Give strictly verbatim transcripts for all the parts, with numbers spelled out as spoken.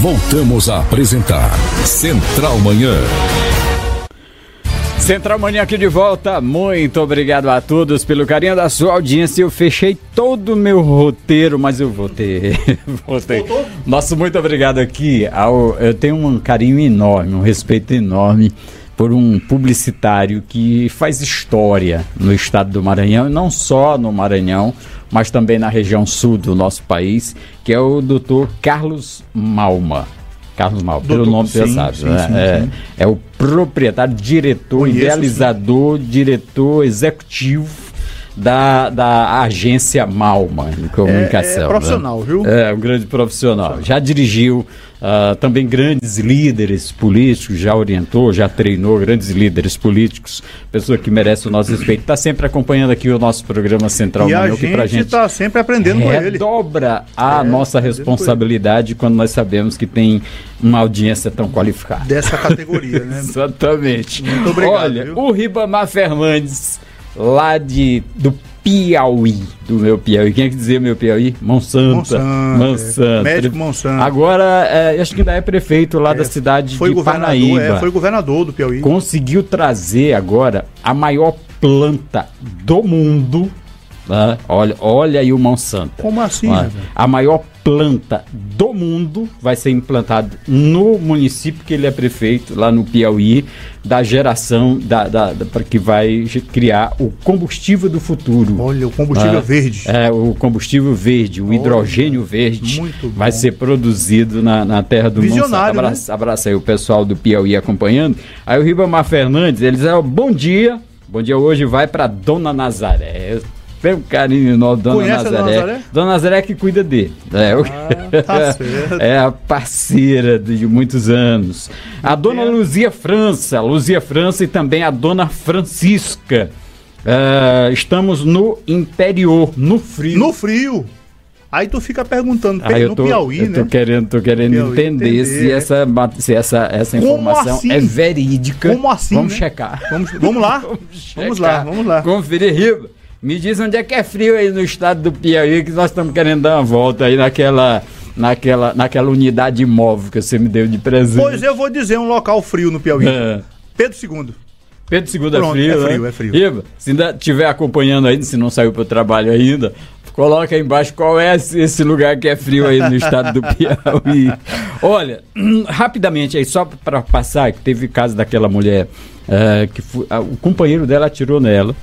Voltamos a apresentar Central Manhã. Central Manhã aqui de volta, muito obrigado a todos pelo carinho da sua audiência. Eu fechei todo o meu roteiro, mas eu voltei. voltei. Nosso muito obrigado aqui. Ao, eu tenho um carinho enorme, um respeito enorme por um publicitário que faz história no estado do Maranhão, e não só no Maranhão, mas também na região sul do nosso país, que é o doutor Carlos Malma. Carlos Malma, pelo nome você sabe, sim, né? sim, é, sim. é o proprietário, diretor, Conheço, idealizador, sim. diretor executivo da, da agência Malma em comunicação. É, é profissional, né? viu? É, um grande profissional. profissional. Já dirigiu uh, também grandes líderes políticos, já orientou, já treinou grandes líderes políticos, pessoa que merece o nosso respeito. Está sempre acompanhando aqui o nosso programa Central Manhã. E a gente está sempre aprendendo com ele. Redobra a é, nossa responsabilidade quando nós sabemos que tem uma audiência tão qualificada. Dessa categoria, né? Exatamente. Muito obrigado. Olha, viu? o Ribamar Fernandes, lá de, do Piauí, do meu Piauí. Quem é que dizia meu Piauí? Monsanto. Monsanto. Monsanto. É. Médico Monsanto. Agora, é, acho que ainda é prefeito lá é, da cidade foi de governador, Parnaíba. É, foi governador do Piauí. Conseguiu trazer agora a maior planta do mundo. Né? Olha, olha aí o Monsanto. Como assim? Né? A maior planta do mundo vai ser implantada no município que ele é prefeito, lá no Piauí, da geração da, da, da, para que vai criar o combustível do futuro. Olha, o combustível ah, verde. É, o combustível verde, o Olha, hidrogênio verde muito bom. vai ser produzido na, na terra do Monsanto. Abraça, né? Abraça aí o pessoal do Piauí acompanhando. Aí o Ribamar Fernandes, eles é bom dia, bom dia hoje vai para Dona Nazaré. Tem um carinho enorme, Dona Conhece Nazaré. a Dona Nazaré? Dona Nazaré que cuida dele. É, ah, tá certo. É a parceira de muitos anos. A Dona Luzia França, Luzia França e também a Dona Francisca. Uh, estamos no interior, no frio. No frio. Aí tu fica perguntando, ah, no tô, eu Piauí, tô né? Querendo, tô querendo Piauí, entender, entender se essa, se essa, essa informação assim? é verídica. Como assim? Vamos né? checar. Vamos, vamos lá. vamos, vamos lá, vamos lá. Conferir, Riba. Me diz onde é que é frio aí no estado do Piauí, que nós estamos querendo dar uma volta aí naquela, naquela, naquela unidade imóvel que você me deu de presente. Pois eu vou dizer um local frio no Piauí. É. Pedro segundo. Pedro segundo Pronto, é frio, é frio, né? é frio. Riba, se ainda estiver acompanhando ainda, se não saiu para o trabalho ainda, coloca aí embaixo qual é esse lugar que é frio aí no estado do Piauí. Olha, rapidamente aí, só para passar, que teve caso daquela mulher, uh, que foi, uh, o companheiro dela atirou nela.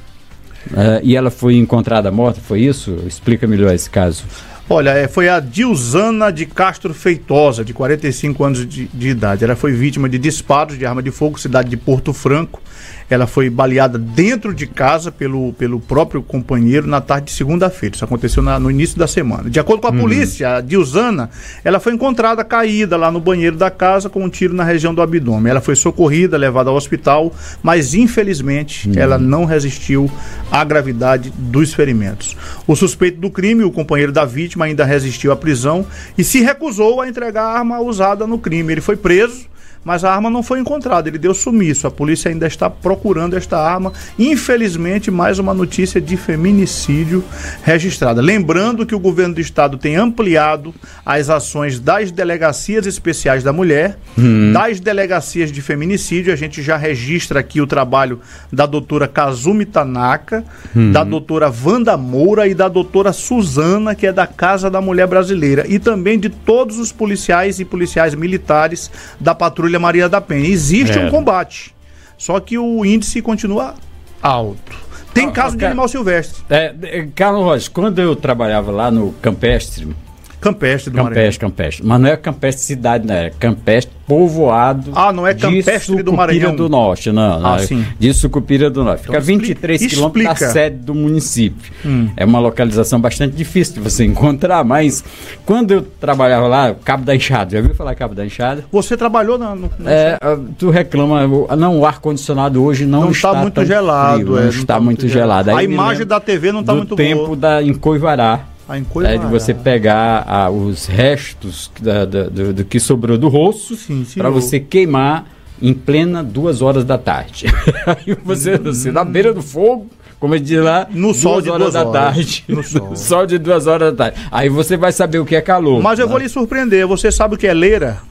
Uh, e ela foi encontrada morta, foi isso? Explica melhor esse caso. Olha, é, foi a Dilzana de Castro Feitosa, de quarenta e cinco anos de, de idade. Ela foi vítima de disparos de arma de fogo, cidade de Porto Franco. Ela foi baleada dentro de casa pelo, pelo próprio companheiro na tarde de segunda-feira. Isso aconteceu na, no início da semana. De acordo com a uhum. polícia, a Dilzana, ela foi encontrada caída lá no banheiro da casa com um tiro na região do abdômen. Ela foi socorrida, levada ao hospital, mas infelizmente uhum. ela não resistiu à gravidade dos ferimentos. O suspeito do crime, o companheiro da vítima, ainda resistiu à prisão e se recusou a entregar a arma usada no crime. Ele foi preso, mas a arma não foi encontrada, ele deu sumiço. A polícia ainda está procurando esta arma. Infelizmente, mais uma notícia de feminicídio registrada. Lembrando que o governo do estado tem ampliado as ações das delegacias especiais da mulher, hum. das delegacias de feminicídio. A gente já registra aqui o trabalho da doutora Kazumi Tanaka, hum. da doutora Wanda Moura e da doutora Suzana, que é da Casa da Mulher Brasileira, e também de todos os policiais e policiais militares da Patrulha Maria da Penha. Existe é. um combate, só que o índice continua alto. Tem ah, caso de animal silvestre. É, Carlos Rocha, quando eu trabalhava lá no Campestre, Campestre do Campestre, Maranhão. Campestre. Mas não é Campestre cidade, não é Campestre povoado. Ah, não é Campestre do Maranhão. do Norte, não. não ah, é, sim. De Sucupira do Norte. Fica Então, vinte e três quilômetros da sede do município. Hum. É uma localização bastante difícil de você encontrar, mas quando eu trabalhava lá, Cabo da Enxada, já ouviu falar Cabo da Enxada? Você trabalhou na... No, no é, tu reclama, não, o ar-condicionado hoje não, não está muito tão gelado. Frio, é, não está tá muito gelado. gelado. A imagem da T V não está muito boa. Do tempo da em Coivará. É de você pegar ah, os restos da, da, do, do que sobrou do rosto para você queimar em plena duas horas da tarde. Aí você, hum, você na beira do fogo, como ele diz lá, no sol de duas da horas. tarde. No sol. No sol de duas horas da tarde. Aí você vai saber o que é calor. Mas eu vou lhe surpreender. Você sabe o que é leira?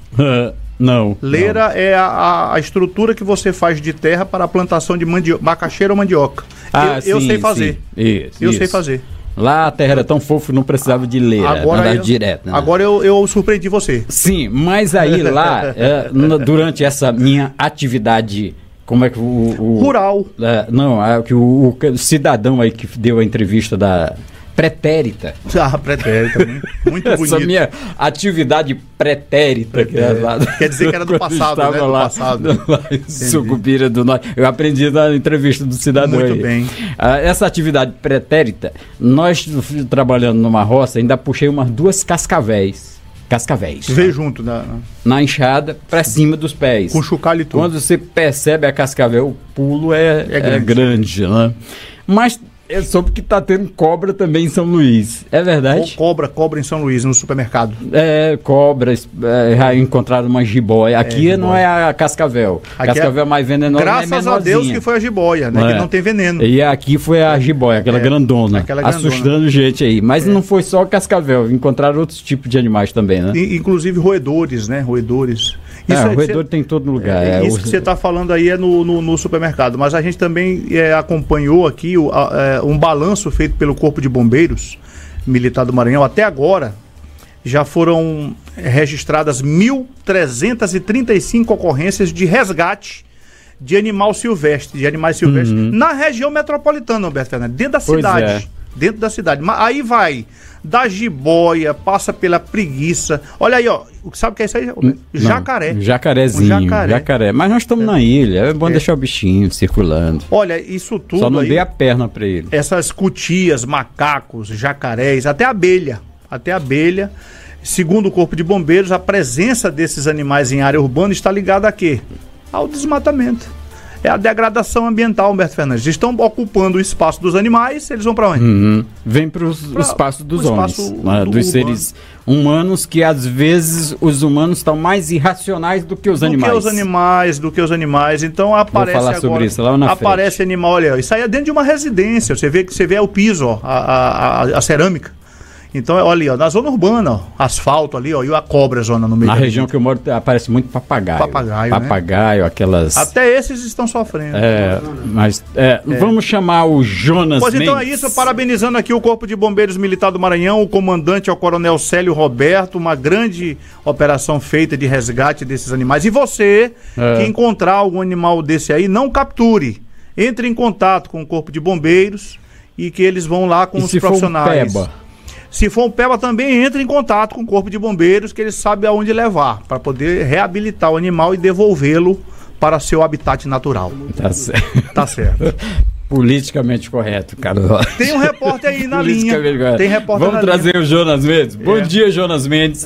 Uh, não. Leira não. é a, a estrutura que você faz de terra para a plantação de mandioca, macaxeira ou mandioca. Ah, eu, eu sim, sei fazer. Sim. Isso, eu isso. sei fazer. Lá a terra era tão fofa que não precisava de leira, agora andar eu, direto. Né? Agora eu, eu surpreendi você. Sim, mas aí lá, é, n- durante essa minha atividade, como é que o... o Rural. É, não, é, que o, o cidadão aí que deu a entrevista da pretérita. Ah, pretérita, muito, muito Essa bonito. minha atividade pretérita. Que é lá, Quer dizer que era do quando passado, estava né? Do lá, passado. lá em Sucupira do Norte. Eu aprendi na entrevista do cidadão Muito aí. bem. Ah, essa atividade pretérita, nós trabalhando numa roça, ainda puxei umas duas cascavéis. Cascavéis. Veio junto na, Na enxada, pra cima dos pés. com chocalho e tudo. Quando você percebe a cascavel, o pulo é, É é grande. grande, né? Mas eu soube que tá tendo cobra também em São Luís. É verdade? Co- Cobra, cobra em São Luís, no supermercado. É, cobras, é, já encontraram uma jiboia. Aqui É, não jiboia. é a cascavel. Aqui Cascavel é mais venenosa, Graças é a Deus menorzinha. que foi a jiboia, né? É. Que não tem veneno. E aqui foi a jiboia, aquela É, grandona, aquela grandona. assustando gente aí. Mas não foi só cascavel, encontraram outros tipos de animais também, né? E, inclusive roedores, né? Roedores. É, Isso o é- roedor tem em todo lugar. É, é, isso o- que você está falando aí é no, no, no supermercado, mas a gente também é, acompanhou aqui o, a- é, um balanço feito pelo Corpo de Bombeiros Militar do Maranhão. Até agora já foram registradas mil trezentas e trinta e cinco ocorrências de resgate de animal silvestre, de animais silvestres, na região metropolitana, Alberto Fernandes, dentro da Pois cidade. é. Dentro da cidade. Mas aí vai da jiboia, passa pela preguiça. Olha aí, ó. Sabe o que é isso aí? Não, Jacaré. Jacarezinho, Um jacaré. jacaré. Mas nós estamos na ilha, é bom É. deixar o bichinho circulando. Olha, isso tudo Só não aí, dê a perna pra ele. essas cutias, macacos, jacarés, até abelha, até abelha. Segundo o Corpo de Bombeiros, a presença desses animais em área urbana está ligada a quê? Ao desmatamento. É a degradação ambiental, Humberto Fernandes. Estão ocupando o espaço dos animais, eles vão para onde? Uhum. Vem para o Pra- espaço dos pro homens, espaço né, do dos urbano. seres humanos, que às vezes os humanos estão mais irracionais do que os do animais. que os animais, do que os animais. Então aparece falar agora, sobre isso lá na aparece animal, olha, isso aí é dentro de uma residência. Você vê que você vê o piso, ó, a, a, a, a cerâmica. Então, olha ali, ó, na zona urbana, ó, asfalto ali, ó, e a cobra zona no meio. Na da região que eu moro aparece muito papagaio. Papagaio, né? Papagaio, aquelas... Até esses estão sofrendo. É, mas é, vamos chamar o Jonas Pois então é Mendes. isso, parabenizando aqui o Corpo de Bombeiros Militar do Maranhão, o comandante é o Coronel Célio Roberto, uma grande operação feita de resgate desses animais. E você, É. que encontrar algum animal desse aí, não capture. Entre em contato com o Corpo de Bombeiros e que eles vão lá com E os se for um profissionais. peba? Se for um peba, também entre em contato com o Corpo de Bombeiros, que eles sabem aonde levar, para poder reabilitar o animal e devolvê-lo para seu habitat natural. Tá certo. Tá certo. Politicamente correto, cara. Tem um repórter aí na linha. Politicamente correto. Tem repórter Vamos na trazer linha. o Jonas Mendes. Bom É. dia, Jonas Mendes.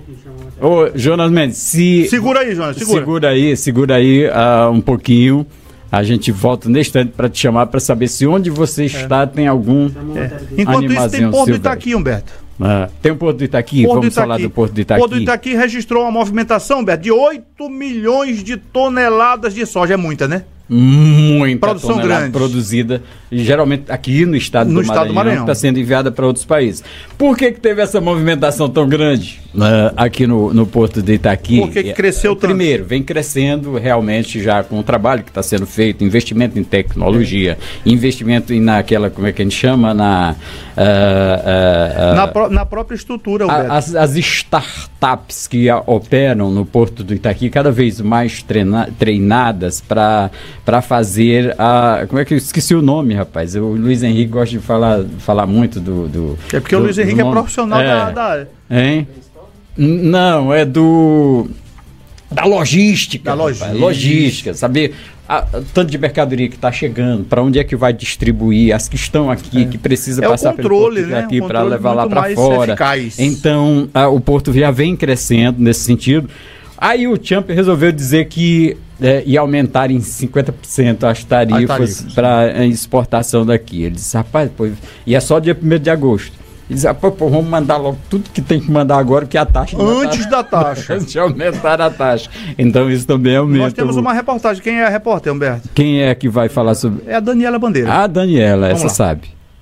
Ô, Jonas Mendes, se... Segura aí, Jonas, segura. Segura aí, segura aí ah, um pouquinho. A gente volta neste instante para te chamar para saber se onde você está tem algum É. Enquanto isso, tem animazinho Porto do silvestre. Itaqui, Humberto. Ah, tem o Porto do Itaqui? Porto do Vamos falar Itaqui. do Porto do Itaqui. Porto do Itaqui registrou uma movimentação, Humberto, de oito milhões de toneladas de soja. É muita, né? Muita Produção tonelada grande. produzida, e geralmente aqui no estado No do estado do Maranhão, Maranhão. está sendo enviada para outros países. Por que, que teve essa movimentação tão grande né, aqui no, no Porto de Itaqui? Por que que cresceu tanto? Primeiro, vem crescendo realmente já com o trabalho que está sendo feito, investimento em tecnologia, investimento em naquela, como é que a gente chama? Na, ah, ah, ah, Na, pró- na própria estrutura, a- Humberto. As, as startups que a- operam no Porto do Itaqui cada vez mais treina- treinadas para fazer a. Como é que eu esqueci o nome, rapaz? O Luiz Henrique gosta de falar, falar muito do. do É porque o do- Luiz do Henrique é nome. profissional É. da, da área. Hein? N- Não, é do. Da logística. Da rapaz, logística. logística, saber a- tanto de mercadoria que está chegando, para onde é que vai distribuir, as que estão aqui, que precisa É o passar controle, pelo né? porto aqui Um para controle levar lá muito para mais fora. eficaz. Então, a- o porto já vem crescendo nesse sentido. Aí o Trump resolveu dizer que é, ia aumentar em cinquenta por cento as tarifas tarifas. para exportação daqui. Ele disse, rapaz, pô, e é só dia primeiro de agosto. Ele disse, rapaz, pô, vamos mandar logo tudo que tem que mandar agora, porque a taxa... ainda Antes tá- da taxa. Antes de aumentar a taxa. Então isso também aumenta. Nós temos o- uma reportagem. Quem é a repórter, Humberto? Quem é que vai falar sobre... É a Daniela Bandeira. A Daniela, Vamos essa lá. sabe.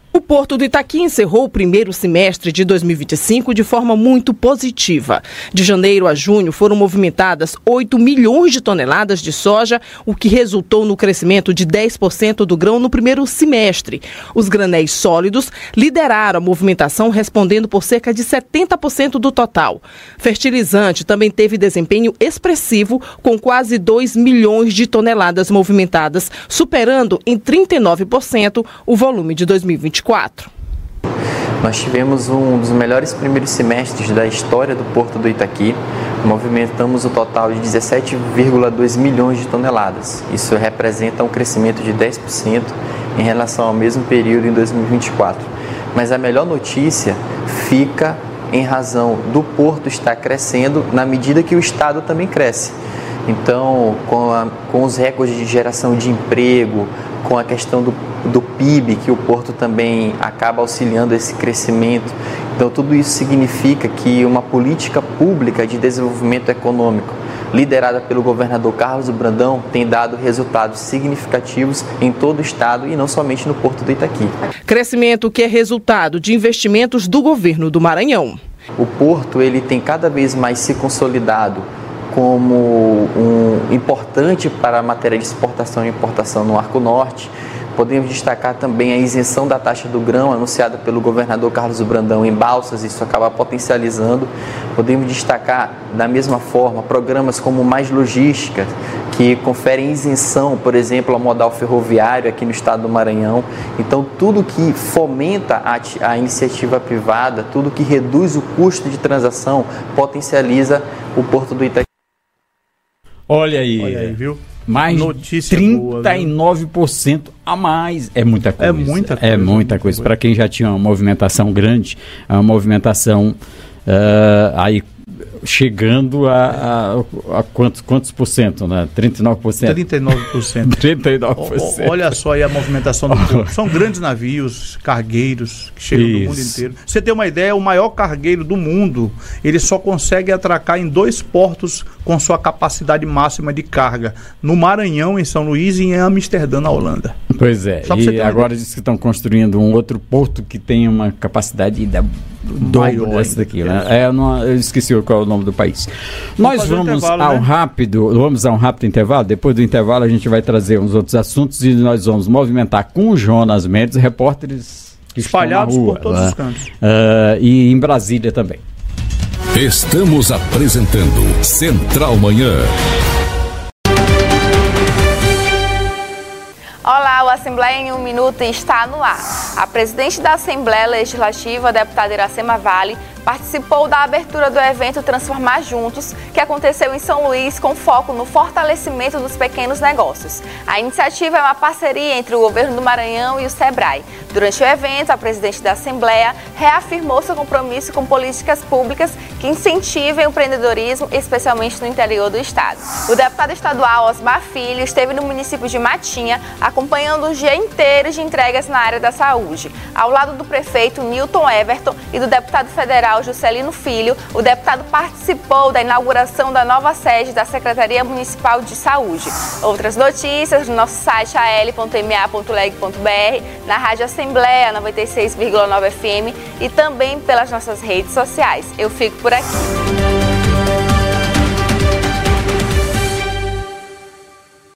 O Porto do Itaqui encerrou o primeiro semestre de dois mil e vinte e cinco de forma muito positiva. De janeiro a junho foram movimentadas oito milhões de toneladas de soja, o que resultou no crescimento de dez por cento do grão no primeiro semestre. Os granéis sólidos lideraram a movimentação, respondendo por cerca de setenta por cento do total. Fertilizante também teve desempenho expressivo, com quase dois milhões de toneladas movimentadas, superando em trinta e nove por cento o volume de dois mil e vinte e quatro. Nós tivemos um dos melhores primeiros semestres da história do Porto do Itaqui. Movimentamos um total de dezessete vírgula dois milhões de toneladas. Isso representa um crescimento de dez por cento em relação ao mesmo período em dois mil e vinte e quatro. Mas a melhor notícia fica em razão do Porto estar crescendo na medida que o Estado também cresce. Então, com, a, com os recordes de geração de emprego, com a questão do, do P I B, que o Porto também acaba auxiliando esse crescimento. Então, tudo isso significa que uma política pública de desenvolvimento econômico, liderada pelo governador Carlos Brandão, tem dado resultados significativos em todo o estado e não somente no Porto do Itaqui. Crescimento que é resultado de investimentos do governo do Maranhão. O Porto ele tem cada vez mais se consolidado como um importante para a matéria de exportação e importação no Arco Norte. Podemos destacar também a isenção da taxa do grão anunciada pelo governador Carlos Brandão em Balsas, isso acaba potencializando. Podemos destacar, da mesma forma, programas como Mais Logística, que conferem isenção, por exemplo, ao modal ferroviário aqui no estado do Maranhão. Então, tudo que fomenta a, a iniciativa privada, tudo que reduz o custo de transação, potencializa o Porto do Itaqui. Olha aí, Olha aí, viu? Mais Notícia trinta e nove por cento a mais. É muita coisa. É muita coisa. É muita coisa. Para quem já tinha uma movimentação grande, é uma movimentação uh, aí chegando a, a, a quantos, quantos por cento, né? trinta e nove por cento? trinta e nove por cento. trinta e nove por cento. O, olha só aí a movimentação do Porto. São grandes navios, cargueiros, que chegam Isso. do mundo inteiro. Você tem uma ideia, o maior cargueiro do mundo, ele só consegue atracar em dois portos com sua capacidade máxima de carga. No Maranhão, em São Luís e em Amsterdã, na Holanda. Pois é, e agora diz que estão construindo um outro porto que tem uma capacidade da dobro dessa daqui, né? É, eu, não, eu esqueci qual é o nome do país. Vamos Nós vamos um ao né? rápido, vamos a um rápido intervalo. Depois do intervalo a gente vai trazer uns outros assuntos e nós vamos movimentar com o Jonas Mendes, repórteres espalhados rua, por todos lá, os cantos. Uh, e em Brasília também. Estamos apresentando Central Manhã. Olá, o Assembleia em um Minuto está no ar. A presidente da Assembleia Legislativa, a deputada Iracema Vale, participou da abertura do evento Transformar Juntos, que aconteceu em São Luís com foco no fortalecimento dos pequenos negócios. A iniciativa é uma parceria entre o governo do Maranhão e o SEBRAE. Durante o evento, a presidente da Assembleia reafirmou seu compromisso com políticas públicas que incentivem o empreendedorismo, especialmente no interior do estado. O deputado estadual Osmar Filho esteve no município de Matinha, acompanhando um dia inteiro de entregas na área da saúde. Ao lado do prefeito Newton Everton e do deputado federal Juscelino Filho, o deputado participou da inauguração da nova sede da Secretaria Municipal de Saúde. Outras notícias no nosso site a l ponto m a ponto leg ponto b r, na Rádio Assembleia noventa e seis vírgula nove F M e também pelas nossas redes sociais. Eu fico por aqui.